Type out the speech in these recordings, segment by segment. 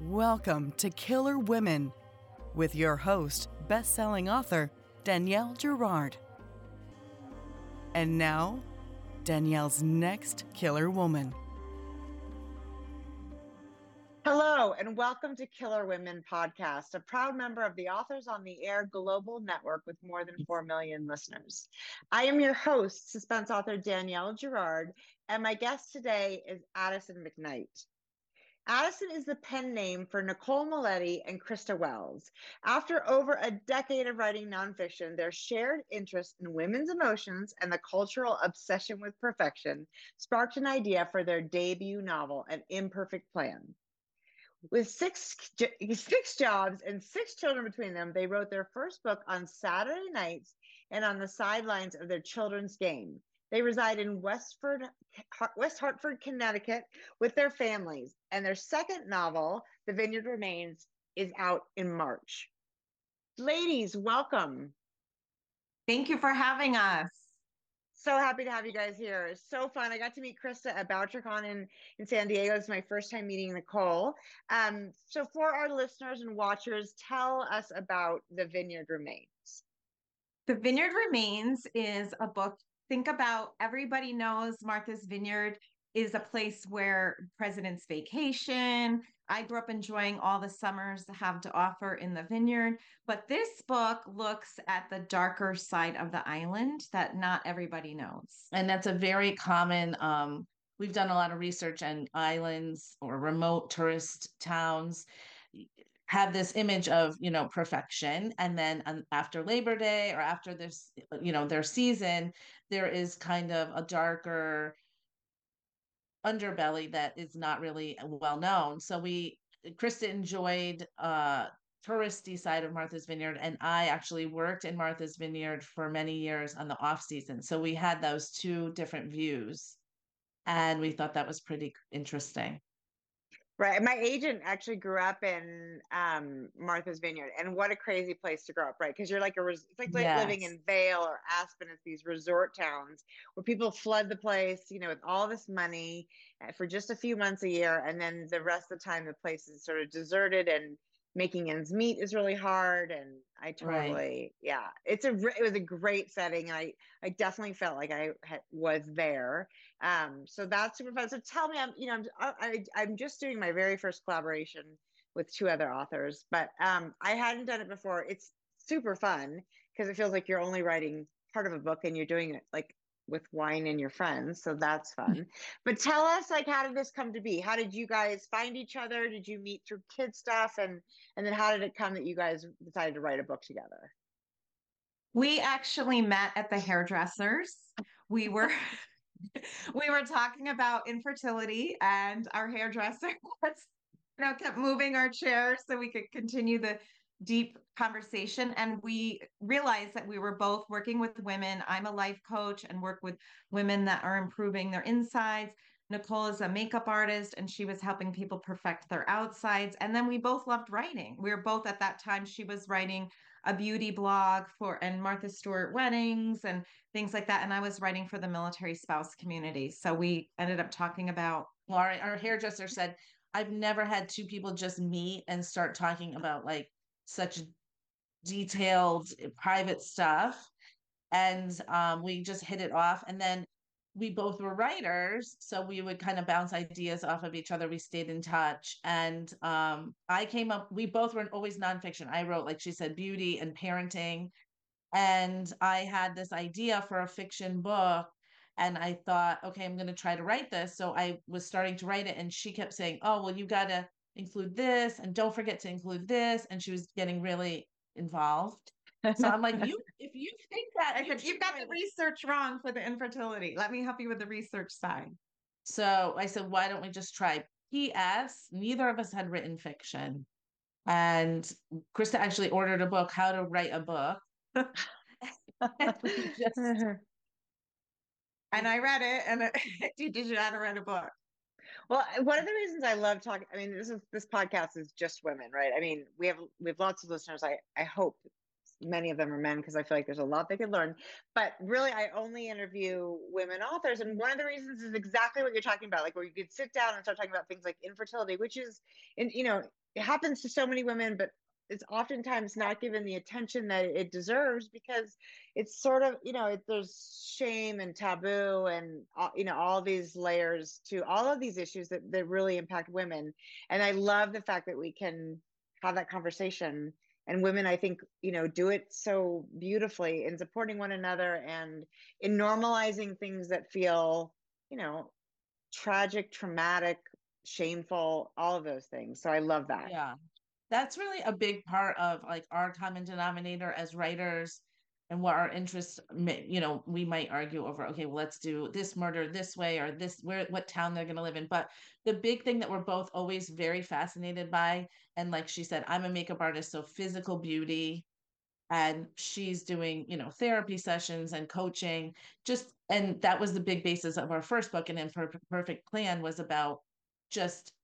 Welcome to Killer Women with your host, best-selling author Danielle Girard. And now, Danielle's next killer woman. Hello, and welcome to Killer Women Podcast, a proud member of the Authors on the Air global network with more than 4 million listeners. I am your host, suspense author Danielle Girard, and my guest today is Addison McKnight. Addison is the pen name for Nicole Maletti and Krista Wells. After over a decade of writing nonfiction, their shared interest in women's emotions and the cultural obsession with perfection sparked an idea for their debut novel, An Imperfect Plan. With six jobs and 6 children between them, they wrote their first book on Saturday nights and on the sidelines of their children's game. They reside in West Hartford, Connecticut with their families, and their second novel, The Vineyard Remains, is out in March. Ladies, welcome. Thank you for having us. So happy to have you guys here. It's so fun. I got to meet Krista at BoucherCon in San Diego. It's my first time meeting Nicole. So for our listeners and watchers, tell us about The Vineyard Remains. The Vineyard Remains is a book. Think about, everybody knows Martha's Vineyard is a place where presidents vacation. I grew up enjoying all the summers have to offer in the vineyard. But this book looks at the darker side of the island that not everybody knows. And that's a very common, we've done a lot of research, and islands or remote tourist towns have this image of, perfection. And then after Labor Day or after this, their season, there is kind of a darker underbelly that is not really well known. So Krista enjoyed touristy side of Martha's Vineyard, and I actually worked in Martha's Vineyard for many years on the off season. So we had those two different views, and we thought that was pretty interesting. Right. My agent actually grew up in Martha's Vineyard, and what a crazy place to grow up, right? Because you're like it's like Yes. living in Vail or Aspen. It's these resort towns where people flood the place, with all this money for just a few months a year, and then the rest of the time the place is sort of deserted, and making ends meet is really hard. And I totally, yeah, it was a great setting, and I definitely felt like I was there. So that's super fun. So tell me, I'm just doing my very first collaboration with 2 other authors, but I hadn't done it before. It's super fun because it feels like you're only writing part of a book and you're doing it like with wine and your friends. So that's fun. But tell us, like, how did this come to be? How did you guys find each other? Did you meet through kid stuff? And then how did it come that you guys decided to write a book together? We actually met at the hairdressers. We were talking about infertility, and our hairdresser kept moving our chairs so we could continue the deep conversation. And we realized that we were both working with women. I'm a life coach and work with women that are improving their insides. Nicole is a makeup artist, and she was helping people perfect their outsides. And then we both loved writing. We were both, at that time, she was writing a beauty blog and Martha Stewart weddings and things like that. And I was writing for the military spouse community. So we ended up talking about. Well, our hairdresser said, I've never had 2 people just meet and start talking about like such detailed private stuff. And we just hit it off. And then we both were writers, so we would kind of bounce ideas off of each other. We stayed in touch. And we both were always nonfiction. I wrote, like she said, beauty and parenting. And I had this idea for a fiction book. And I thought, okay, I'm going to try to write this. So I was starting to write it. And she kept saying, oh, well, you got to include this. And don't forget to include this. And she was getting really involved. So I'm like, if you think that, I said, you've got the research wrong for the infertility. Let me help you with the research side. So I said, why don't we just try? P.S. Neither of us had written fiction. And Krista actually ordered a book, How to Write a Book. And I read it, and did you how to write a book? Well, one of the reasons I love talking, this podcast is just women, right? I mean, we have lots of listeners. I hope many of them are men, because I feel like there's a lot they could learn. But really, I only interview women authors. And one of the reasons is exactly what you're talking about, like where you could sit down and start talking about things like infertility, which is, it happens to so many women, but it's oftentimes not given the attention that it deserves because it's sort of, there's shame and taboo and, all these layers to all of these issues that really impact women. And I love the fact that we can have that conversation, and women, I think, do it so beautifully in supporting one another and in normalizing things that feel, tragic, traumatic, shameful, all of those things. So I love that. Yeah. That's really a big part of like our common denominator as writers and what our interests we might argue over, okay, well, let's do this murder this way or what town they're going to live in. But the big thing that we're both always very fascinated by, and like she said, I'm a makeup artist, so physical beauty, and she's doing therapy sessions and coaching, and that was the big basis of our first book. And Imperfect Plan was about just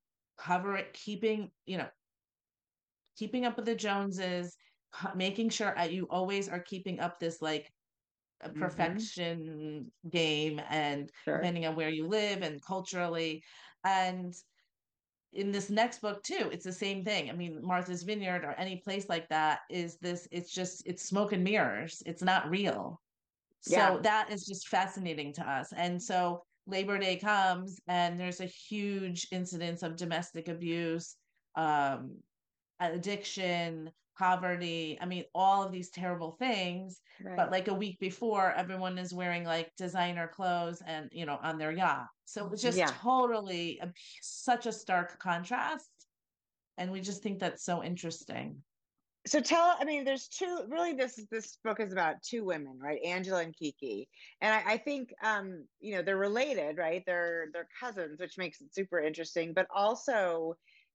keeping up with the Joneses, making sure you always are keeping up this like a perfection game, and depending on where you live and culturally. And in this next book too, it's the same thing. I mean, Martha's Vineyard or any place like that it's smoke and mirrors. It's not real. So that is just fascinating to us. And so Labor Day comes and there's a huge incidence of domestic abuse, addiction, poverty. I mean, all of these terrible things. Right. But like a week before, everyone is wearing like designer clothes and, on their yacht. So it's just totally such a stark contrast. And we just think that's so interesting. So there's two, really, this book is about two women, right? Angela and Kiki. And I think, they're related, right? They're cousins, which makes it super interesting, but also,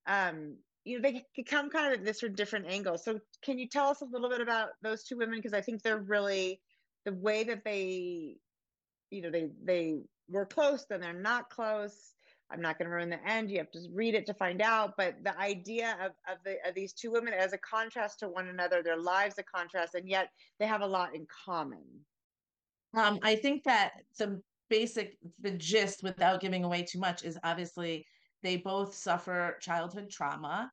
they come kind of at this from different angles. So can you tell us a little bit about those two women? Because I think they're really, the way that they, they were close, then they're not close. I'm not going to ruin the end. You have to read it to find out. But the idea of these two women as a contrast to one another, their lives a contrast, and yet they have a lot in common. I think that the gist, without giving away too much, is obviously they both suffer childhood trauma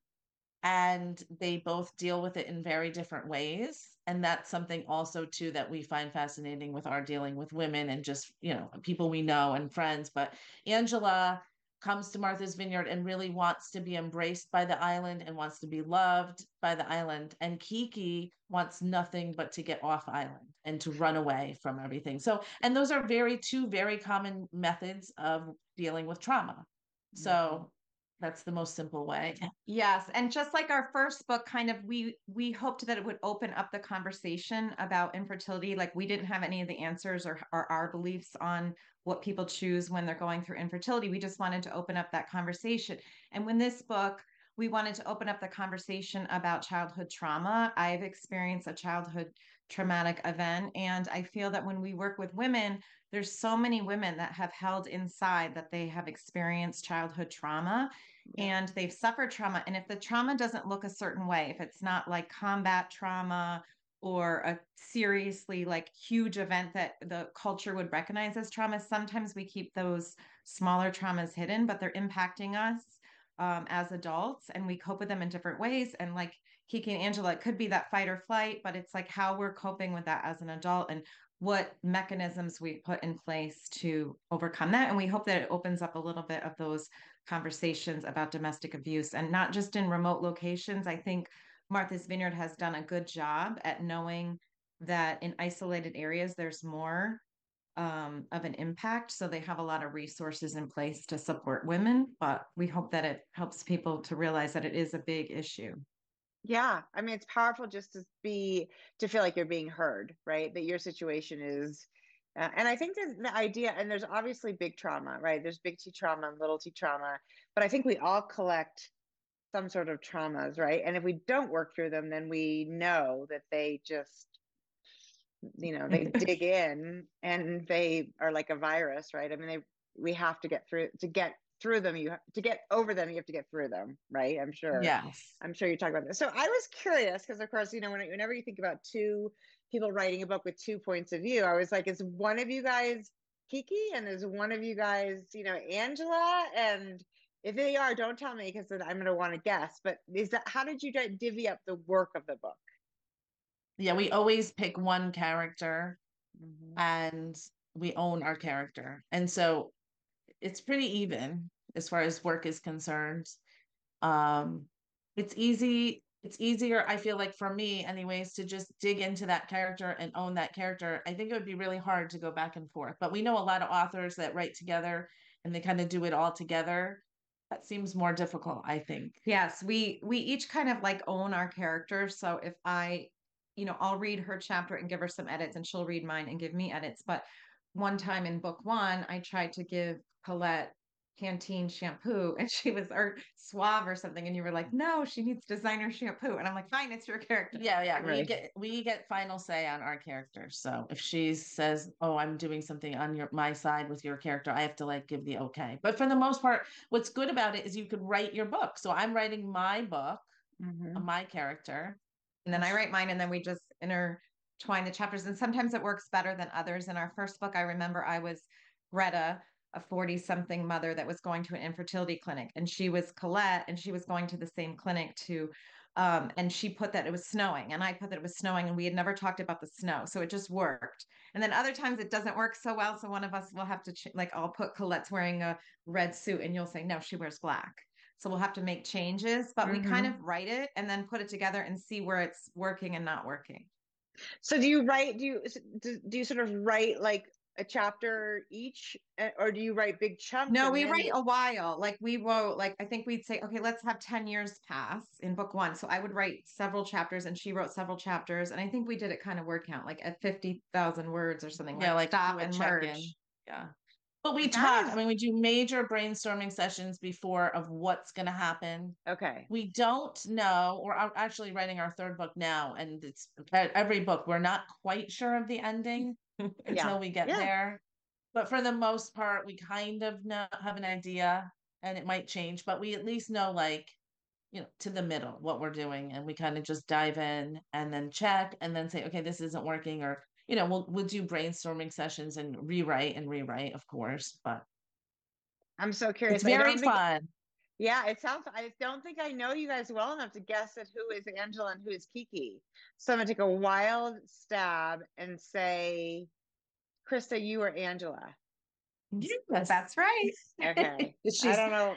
and they both deal with it in very different ways. And that's something also too that we find fascinating with our dealing with women and just, people we know and friends. But Angela comes to Martha's Vineyard and really wants to be embraced by the island and wants to be loved by the island. And Kiki wants nothing but to get off island and to run away from everything. So, and those are two very common methods of dealing with trauma. So that's the most simple way. Yes. And just like our first book, kind of, we hoped that it would open up the conversation about infertility. Like, we didn't have any of the answers or our beliefs on what people choose when they're going through infertility. We just wanted to open up that conversation. And when this book, we wanted to open up the conversation about childhood trauma. I've experienced a childhood traumatic event. And I feel that when we work with women, there's so many women that have held inside that they have experienced childhood trauma and they've suffered trauma. And if the trauma doesn't look a certain way, if it's not like combat trauma or a seriously like huge event that the culture would recognize as trauma, sometimes we keep those smaller traumas hidden, but they're impacting us as adults, and we cope with them in different ways. And like Kiki and Angela, it could be that fight or flight, but it's like how we're coping with that as an adult and what mechanisms we put in place to overcome that. And we hope that it opens up a little bit of those conversations about domestic abuse, and not just in remote locations. I think Martha's Vineyard has done a good job at knowing that in isolated areas, there's more of an impact. So they have a lot of resources in place to support women, but we hope that it helps people to realize that it is a big issue. Yeah. I mean, it's powerful just to feel like you're being heard, right? That your situation is, and I think that the idea, and there's obviously big trauma, right? There's big T trauma and little T trauma, but I think we all collect some sort of traumas, right? And if we don't work through them, then we know that they just, they dig in and they are like a virus, right? I mean, we have to get through them. To get over them, you have to get through them, right? I'm sure. Yes. I'm sure you talk about this. So I was curious because, of course, whenever you think about two people writing a book with two points of view, I was like, is one of you guys Kiki and is one of you guys, Angela? And If they are, don't tell me because then I'm going to want to guess. But how did you divvy up the work of the book? Yeah, we always pick one character Mm-hmm. and we own our character. And so it's pretty even as far as work is concerned. Um, it's easier, I feel like for me anyways, to just dig into that character and own that character. I think it would be really hard to go back and forth. But we know a lot of authors that write together and they kind of do it all together. That seems more difficult, I think. Yes, we each kind of like own our characters. So if I'll read her chapter and give her some edits, and she'll read mine and give me edits. But one time in book one, I tried to give Colette Pantene shampoo, and she was or Suave or something, and you were like, "No, she needs designer shampoo," and I'm like, "Fine, it's your character." Yeah, Right. we get final say on our characters. So if she says, "Oh, I'm doing something on my side with your character," I have to like give the okay. But for the most part, what's good about it is you could write your book. So I'm writing my book Mm-hmm. of my character. And then I write mine, and then we just intertwine the chapters. And sometimes it works better than others. In our first book, I remember I was Greta, a 40-something mother that was going to an infertility clinic, and she was Colette, and she was going to the same clinic and she put that it was snowing, and I put that it was snowing, and we had never talked about the snow, so it just worked. And then other times it doesn't work so well, so one of us will have to like I'll put Colette's wearing a red suit, and you'll say no, she wears black. So we'll have to make changes, but we kind Mm-hmm. of write it and then put it together and see where it's working and not working. So do you write? Do you sort of write like a chapter each, or do you write big chunks No, and we then write a while. Like we wrote, like I think we'd say, okay, let's have 10 years pass in book one. So I would write several chapters and she wrote several chapters. And I think we did it kind of word count, like at 50,000 words or something, Yeah, like like stop do a and check-in. merge. Yeah. But we that talk. I is mean, we do major brainstorming sessions before of what's going to happen. okay. We don't know, or I'm actually writing our third book now, and it's every book, we're not quite sure of the ending Yeah. until we get Yeah. there. But for the most part, we kind of know, have an idea, and it might change, but we at least know, like, to the middle what we're doing, and we kind of just dive in and then check and then say, okay, this isn't working, or we'll do brainstorming sessions and rewrite, of course, but I'm so it's curious. very fun. Yeah, it sounds, I don't think I know you guys well enough to guess at who is Angela and who is Kiki. So I'm gonna take a wild stab and say, Krista, you are Angela. Yes. That's right. Okay. I She's don't know.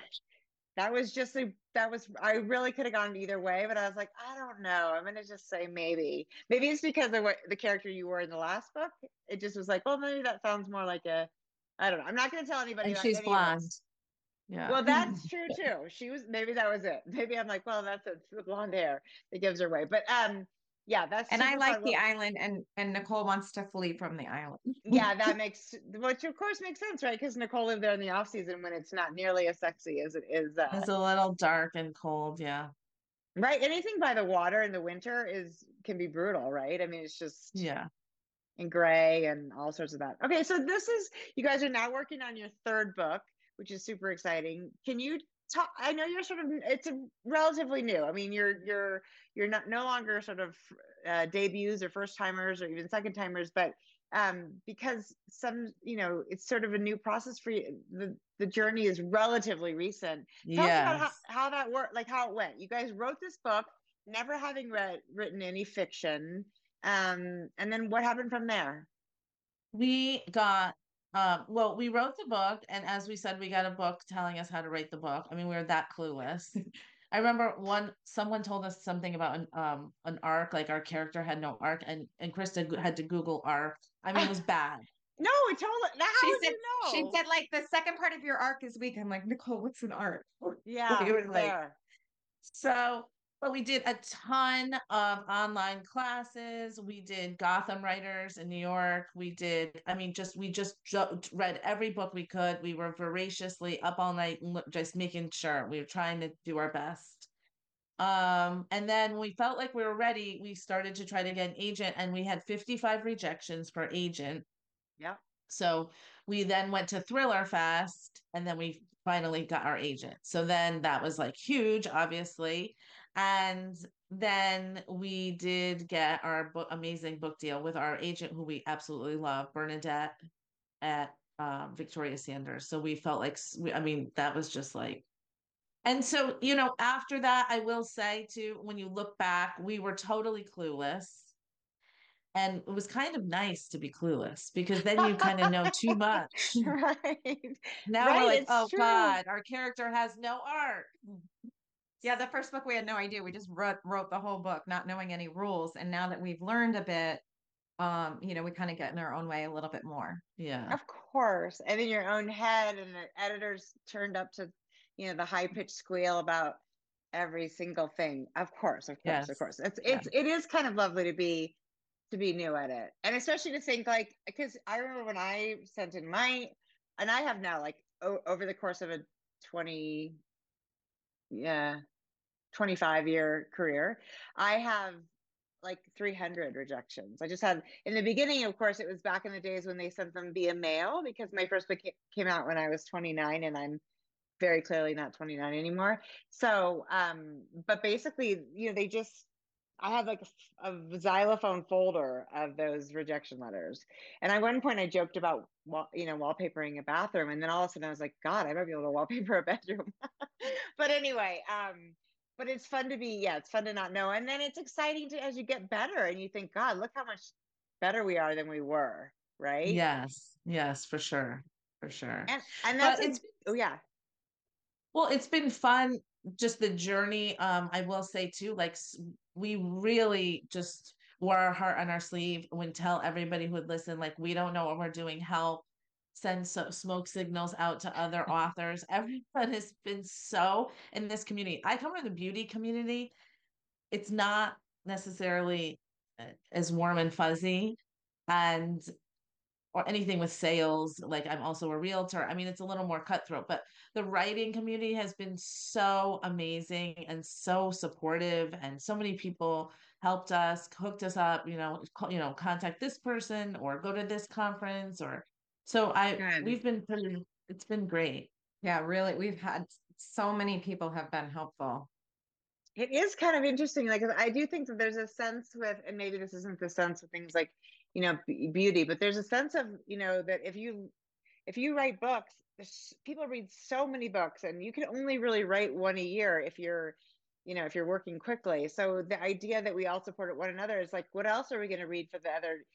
I really could have gone either way, but I was like, I don't know. I'm gonna just say maybe. Maybe it's because of what the character you were in the last book. It just was like, well, maybe that sounds more like I don't know. I'm not gonna tell anybody and about she's any of blonde. this. Yeah. Well, that's true too. Maybe that was it. Maybe I'm like, well, that's it's the blonde hair that gives her away. But yeah, that's And I super like fun. the Well, island, and Nicole wants to flee from the island. yeah, which of course makes sense, right? Because Nicole lived there in the off season when it's not nearly as sexy as it is. It's a little dark and cold. Yeah. Right. Anything by the water in the winter can be brutal, right? I mean, it's just Yeah. in gray and all sorts of that. Okay, so you guys are now working on your third book, which is super exciting. Can you talk? I know you're it's a relatively new. I mean, you're not no longer sort of debuts or first timers or even second timers, but because it's sort of a new process for you. The journey is relatively recent. Tell us about Yes. how that worked, like how it went. You guys wrote this book, never having written any fiction. And then what happened from there? We got well, we wrote the book, and as we said, we got a book telling us how to write the book. I mean, we were that clueless. I remember someone told us something about an arc, like our character had no arc, and Krista had to Google arc. I mean, it was bad. No, it totally. Now, how She would said, you she know? said, like the second part of your arc is weak. I'm like, Nicole, what's an arc? Yeah, It was like, fair. So, but we did a ton of online classes. We did Gotham Writers in New York. I mean, we just read every book we could. We were voraciously up all night, just making sure we were trying to do our best. And then when we felt like we were ready, we started to try to get an agent, and we had 55 rejections per agent. Yeah. So we then went to Thriller Fest, and then we finally got our agent. So then that was like huge, obviously. And then we did get our amazing book deal with our agent, who we absolutely love, Bernadette at Victoria Sanders. So we felt like, I mean, that was just like And so, after that, I will say too, when you look back, we were totally clueless. And it was kind of nice to be clueless because then you kind of know too much. Right. Now we're Right. like, It's oh true. God, our character has no arc. Yeah, the first book we had no idea. We just wrote the whole book, not knowing any rules. And now that we've learned a bit, we kind of get in our own way a little bit more. Yeah. Of course. And in your own head, and the editors turned up to, the high pitched squeal about every single thing. Of course, of course, of Yes. course. Yeah. It is kind of lovely to be new at it. And especially to think like, because I remember when I sent in and I have now like over the course of a 20, yeah, 25-year career, I have like 300 rejections. I just had, in the beginning, of course, it was back in the days when they sent them via mail, because my first book came out when I was 29, and I'm very clearly not 29 anymore. So, but basically, I had like a xylophone folder of those rejection letters. And at one point I joked about, wallpapering a bathroom. And then all of a sudden I was like, God, I might be able to wallpaper a bedroom. But anyway, but it's fun it's fun to not know. And then it's exciting as you get better and you think, God, look how much better we are than we were. Right. Yes. Yes, for sure. For sure. And that's But oh yeah. well, it's been fun, just the journey. I will say too, like we really just wore our heart on our sleeve when tell everybody who would listen, like we don't know what we're doing, help, send smoke signals out to other authors. Everyone has been so in this community. I come from the beauty community. It's not necessarily as warm and fuzzy. And or anything with sales. Like I'm also a realtor. I mean, it's a little more cutthroat, but the writing community has been so amazing and so supportive, and so many people helped us, hooked us up. Contact this person or go to this conference or so. Good. We've been pretty. It's been great. Yeah, really. We've had so many people have been helpful. It is kind of interesting. Like, I do think that there's a sense with, and maybe this isn't the sense with things like, beauty, but there's a sense of, that if you write books, people read so many books, and you can only really write one a year if you're, if you're working quickly. So the idea that we all support one another is like, what else are we going to read for the other,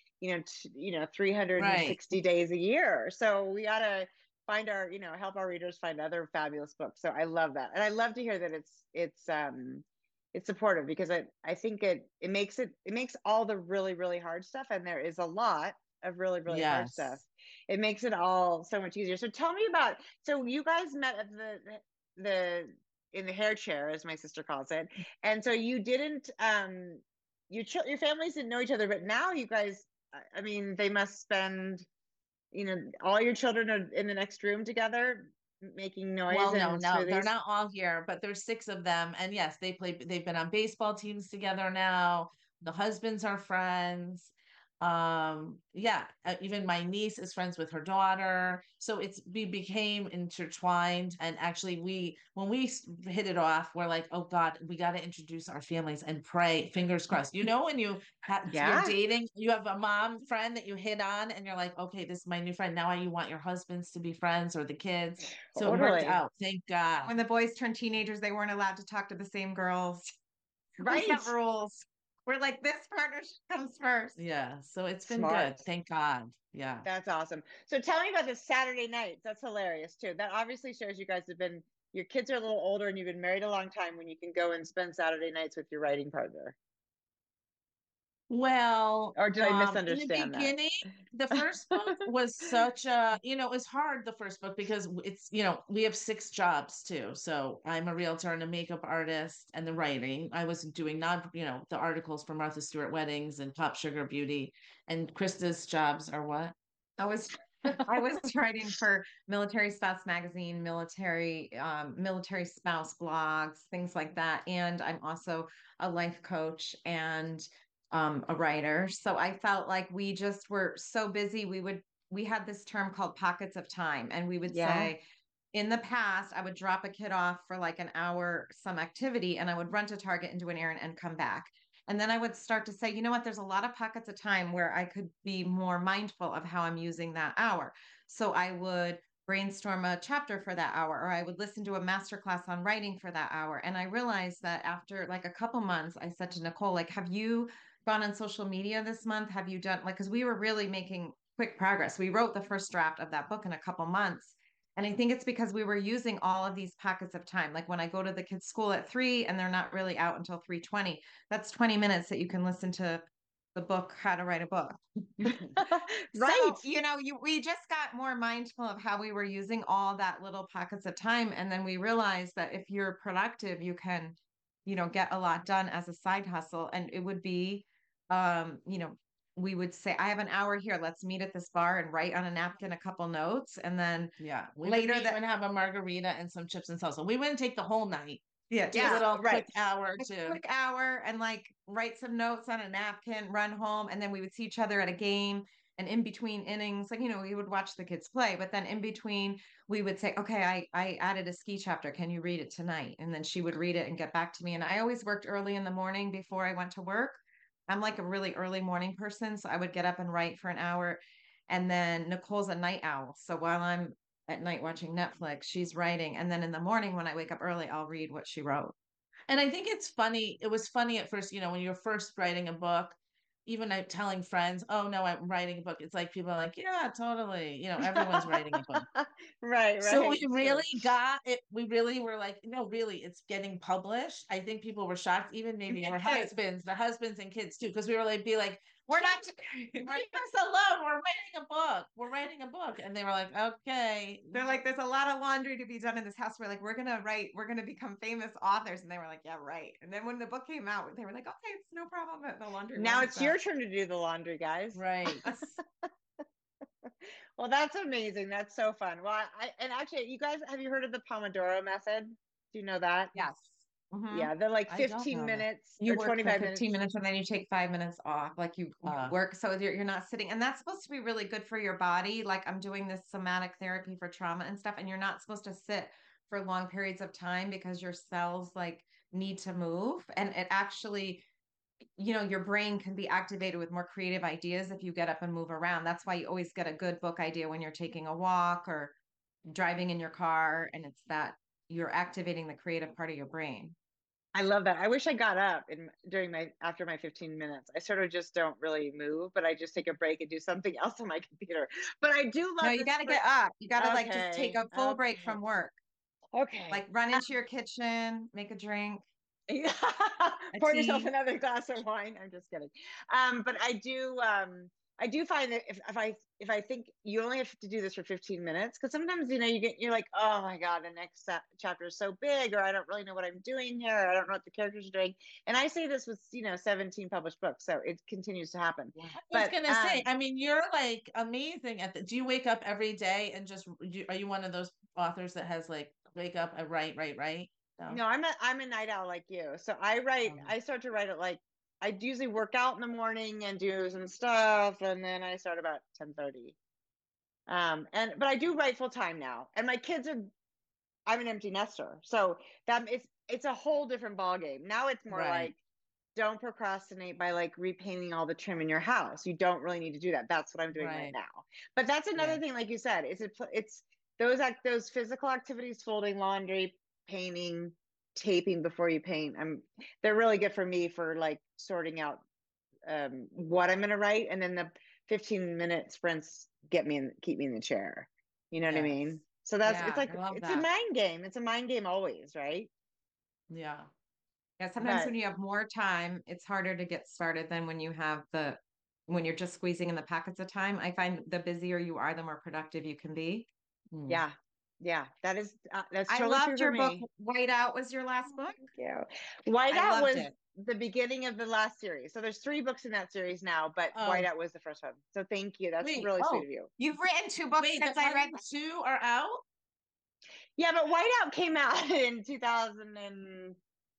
360 Right. days a year? So we ought to find help our readers find other fabulous books. So I love that. And I love to hear that it's supportive, because I think it makes all the really, really hard stuff. And there is a lot of really, really hard stuff. Yes. It makes it all so much easier. So tell me about, so you guys met at the in the hair chair, as my sister calls it. And so you didn't, your families didn't know each other, but now you guys, I mean, they must spend, all your children are in the next room together making noise Well, and no, they're smoothies. not all here, but there's six of them. And yes, they've been on baseball teams together now. The husbands are friends. Yeah, even my niece is friends with her daughter. So we became intertwined. And actually, when we hit it off, we're like, oh God, we got to introduce our families and pray, fingers crossed. When you're Yeah, dating, you have a mom friend that you hit on, and you're like, okay, this is my new friend. Now you want your husbands to be friends or the kids. So it worked totally. out. Thank God. When the boys turned teenagers, they weren't allowed to talk to the same girls. We Right. have rules. We're like, this partnership comes first. Yeah. So it's been good. Smart. Thank God. Yeah. That's awesome. So tell me about the Saturday nights. That's hilarious too. That obviously shows you guys your kids are a little older and you've been married a long time, when you can go and spend Saturday nights with your writing partner. Well, Or did I in the misunderstand that? beginning, the first book was it was hard, the first book, because we have six jobs too. So I'm a realtor and a makeup artist and the writing. I was doing the articles for Martha Stewart Weddings and Pop Sugar Beauty. And Krista's jobs are what? I was I was writing for Military Spouse Magazine, military spouse blogs, things like that. And I'm also a life coach and a writer. So I felt like we just were so busy. We had this term called pockets of time, and we would Yeah. say, in the past, I would drop a kid off for like an hour, some activity, and I would run to Target and do an errand and come back. And then I would start to say, you know what, there's a lot of pockets of time where I could be more mindful of how I'm using that hour. So I would brainstorm a chapter for that hour, or I would listen to a masterclass on writing for that hour. And I realized that after like a couple months, I said to Nicole, like, have you gone on social media this month? Have you done like, because we were really making quick progress. We wrote the first draft of that book in a couple months. And I think it's because we were using all of these pockets of time. Like when I go to the kids' school at 3 and they're not really out until 3:20, that's 20 minutes that you can listen to the book, How to Write a Book. Right. So, we just got more mindful of how we were using all that little pockets of time. And then we realized that if you're productive, you can, get a lot done as a side hustle. And it would be, we would say, I have an hour here. Let's meet at this bar and write on a napkin a couple notes. And then Yeah. We later would and have a margarita and some chips and salsa. We wouldn't take the whole night. yeah, Do a little quick hour or two. quick hour and like write some notes on a napkin, run home, and then we would see each other at a game. And in between innings, like, we would watch the kids play, but then in between, we would say, okay, I added a ski chapter. Can you read it tonight? And then she would read it and get back to me. And I always worked early in the morning before I went to work. I'm like a really early morning person. So I would get up and write for an hour. And then Nicole's a night owl. So while I'm at night watching Netflix, she's writing. And then in the morning, when I wake up early, I'll read what she wrote. And I think it's funny. It was funny at first, when you're first writing a book, even telling friends, oh no, I'm writing a book. It's like people are like, yeah, totally. Everyone's writing a book. Right. So we really got it. We really were like, no, really, it's getting published. I think people were shocked, even maybe our husbands, the husbands and kids too, because we were like, we're not, leave us alone. We're writing a book. We're writing a book. And they were like, okay. They're like, there's a lot of laundry to be done in this house. We're like, we're going to become famous authors. And they were like, yeah, right. And then when the book came out, they were like, okay, it's no problem at the laundry. Now it's your turn to do the laundry, guys. Right. Well, that's amazing. That's so fun. Well, and actually, you guys, have you heard of the Pomodoro method? Do you know that? Yes. Mm-hmm. Yeah, they're like 15 minutes you or work 25 for 15 minutes and then you take 5 minutes off. Like you work so you're not sitting, and that's supposed to be really good for your body. Like I'm doing this somatic therapy for trauma and stuff, and you're not supposed to sit for long periods of time because your cells like need to move, and it actually, your brain can be activated with more creative ideas if you get up and move around. That's why you always get a good book idea when you're taking a walk or driving in your car, and it's that you're activating the creative part of your brain. I love that. I wish I got up after my 15 minutes. I sort of just don't really move, but I just take a break and do something else on my computer. But I do love. No, you got to get up. You got to like just take a full break from work. Okay. Like run into your kitchen, make a drink. Pour yourself another glass of wine. I'm just kidding. But I do find that if I think you only have to do this for 15 minutes, because sometimes you're like, oh my god, the next chapter is so big, or I don't really know what I'm doing here, I don't know what the characters are doing. And I say this with 17 published books, so it continues to happen. Yeah. I was gonna say, I mean, you're like amazing at do you wake up every day and just are you one of those authors that has like wake up and write? No, I'm a night owl like you. So I write. I start to write at like I usually work out in the morning and do some stuff, and then I start about 10:30. But I do write full time now, and my kids are. I'm an empty nester, so that it's a whole different ballgame. Now it's more like don't procrastinate by like repainting all the trim in your house. You don't really need to do that. That's what I'm doing right now. But that's another thing, like you said, it's those physical activities, folding laundry, painting, taping before you paint. They're really good for me for like sorting out what I'm going to write, and then the 15-minute sprints keep me in the chair. You know what I mean? So it's like it's a mind game. It's a mind game always, right? Yeah. Yeah. Sometimes when you have more time, it's harder to get started than when you're just squeezing in the pockets of time. I find the busier you are, the more productive you can be. Yeah. That's totally I loved true your for book. me. Whiteout was your last book. Thank you. Whiteout was the beginning of the last series. So there's 3 books in that series now, but Whiteout was the first one. So thank you. That's really sweet of you. You've written 2 books since I read 2 are out. Yeah, but Whiteout came out in 2020.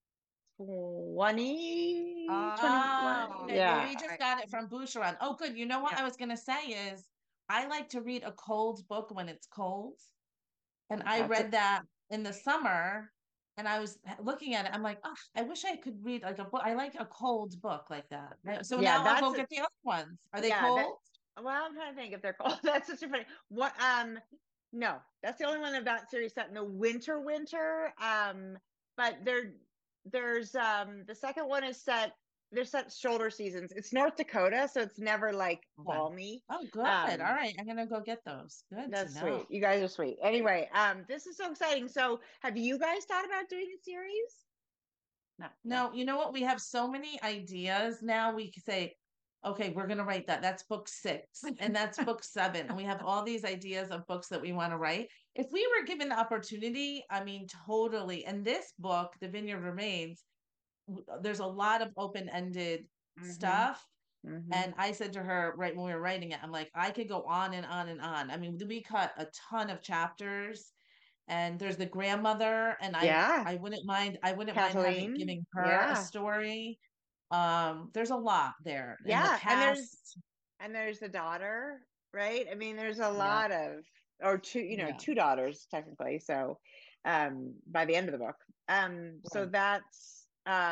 Okay. Yeah. Well, we just got it from Boucheron. Oh, good. You know what I was going to say is I like to read a cold book when it's cold. And I read that in the summer, and I was looking at it. I'm like, oh, I wish I could read like a book. I like a cold book like that. So now I'll go get the other ones. Are they cold? Well, I'm trying to think if they're cold. That's such a funny. No, that's the only one of that series set in the winter. But there's the second one is set. They're set shoulder seasons. It's North Dakota, so it's never like Okay. balmy. Oh, good. All right. I'm gonna go get those. Good to That's know. sweet. You guys are sweet. Anyway, this is so exciting. So, have you guys thought about doing a series? No, you know what? We have so many ideas now. We can say, okay, we're gonna write that. That's book 6, and that's book 7. And we have all these ideas of books that we want to write. If we were given the opportunity, I mean, totally. And this book, The Vineyard Remains, there's a lot of open-ended stuff. And I said to her right when we were writing it, I'm like, I could go on and on and on. I mean, we cut a ton of chapters, and there's the grandmother, and Yeah. I wouldn't mind Kathleen. giving her a Yeah. story. There's a lot there in the Yeah. past. And there's the daughter, right? I mean, there's a Yeah, lot of, or two, yeah, two daughters technically. So, by the end of the book. So right. that's,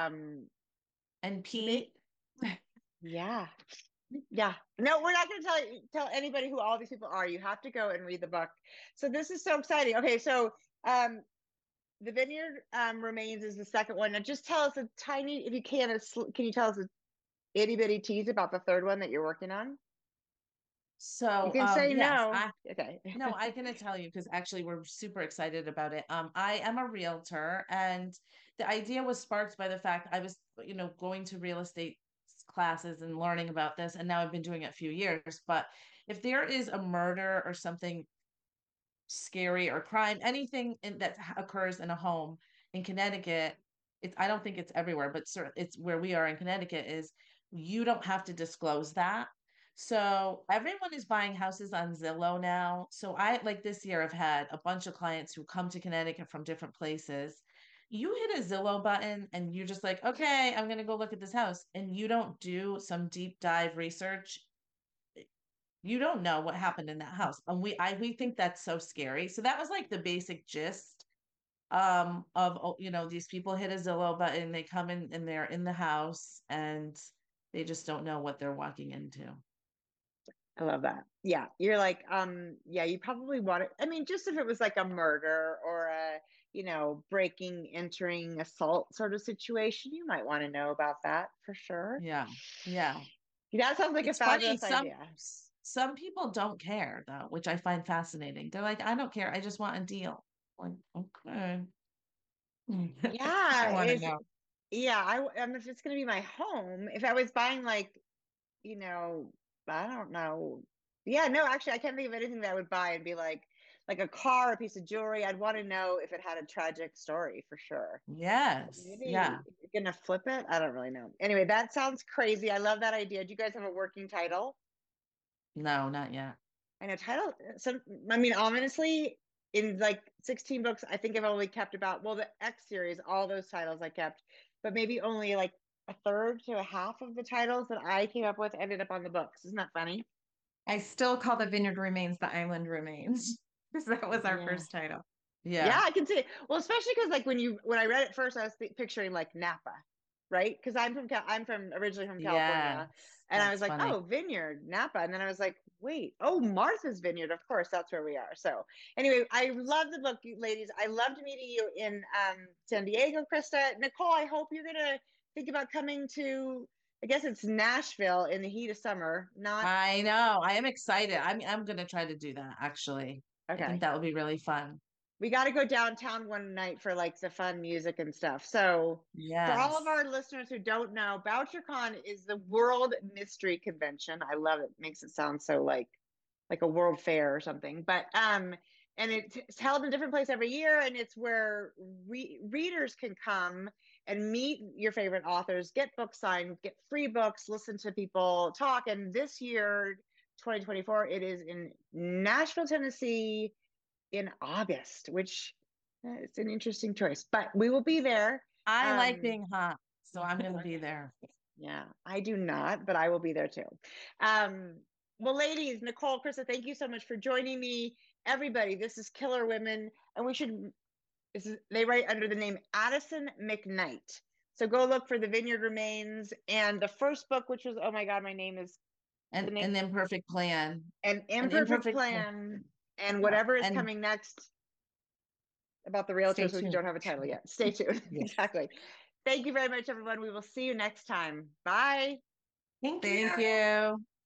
And Pete, yeah. Yeah. No, we're not going to tell anybody who all these people are. You have to go and read the book. So this is so exciting. Okay, so The Vineyard Remains is the second one. Now just tell us a tiny, if you can you tell us a itty bitty tease about the third one that you're working on? so You can say yes, no. Okay. no, I'm gonna tell you because actually we're super excited about it. I am a realtor, and the idea was sparked by the fact I was, going to real estate classes and learning about this, and now I've been doing it a few years. But if there is a murder or something scary or crime, anything that occurs in a home in Connecticut, I don't think it's everywhere, but it's where we are in Connecticut, is you don't have to disclose that. So everyone is buying houses on Zillow now. So I, like, this year I've had a bunch of clients who come to Connecticut from different places. You hit a Zillow button and you're just like, okay, I'm going to go look at this house. And you don't do some deep dive research, you don't know what happened in that house. And we think that's so scary. So that was like the basic gist of, these people hit a Zillow button, they come in and they're in the house, and they just don't know what they're walking into. I love that. Yeah. You're like, yeah, you probably want it. I mean, just if it was like a murder or a, breaking, entering, assault sort of situation, you might want to know about that for sure. Yeah. Yeah. That sounds like a It's funny. fabulous idea. Some people don't care though, which I find fascinating. They're like, I don't care. I just want a deal. Like, okay. I Yeah. want to know. Yeah. If it's going to be my home, if I was buying like, I don't know. Yeah, no, actually, I can't think of anything that I would buy and be like a car, a piece of jewelry. I'd want to know if it had a tragic story for sure. Yes. Maybe Yeah. you're gonna flip it. I don't really know. Anyway, that sounds crazy. I love that idea. Do you guys have a working title? No, not yet. I know title. I mean, honestly, in like 16 books, I think I've only kept about, well, the X series, all those titles I kept, but maybe only like a third to a half of the titles that I came up with ended up on the books. Isn't that funny? I still call The Vineyard Remains The Island Remains because that was our Yeah. first title. Yeah, Yeah. I can see it. Well, especially because like when I read it first, I was picturing like Napa, right? Because I'm from originally from California, Yes. and I was That's like, funny. oh, Vineyard, Napa, and then I was like, wait, oh, Martha's Vineyard, of course, that's where we are. So anyway, I love the book, you ladies. I loved meeting you in San Diego, Krista. Nicole, I hope you're gonna think about coming to. I guess it's Nashville in the heat of summer. Not I know. I am excited. I'm gonna try to do that actually. I think okay. that would be really fun. We got to go downtown one night for like the fun music and stuff. So, for all of Yes. our listeners who don't know, BoucherCon is the World Mystery Convention. I love it. Makes it sound so like a world fair or something. But and it's held in a different place every year, and it's where readers can come and meet your favorite authors, get books signed, get free books, listen to people talk. And this year, 2024, it is in Nashville, Tennessee in August, which it's an interesting choice, but we will be there. I like Um, being hot, so I'm gonna be there. yeah, I do not, but I will be there too. Um, well, ladies, Nicole, Krista, thank you so much for joining me. Everybody, this is Killer Women, and they write under the name Addison McKnight. So go look for The Vineyard Remains and the first book, which was, oh my God, my name is the name, An imperfect plan. An An Imperfect imperfect plan. Plan. And whatever is And coming next about the stay realtors, we tuned. don't have a title yet. Stay tuned. Yes. Exactly. Thank you very much, everyone. We will see you next time. Bye. Thank Thank you. you.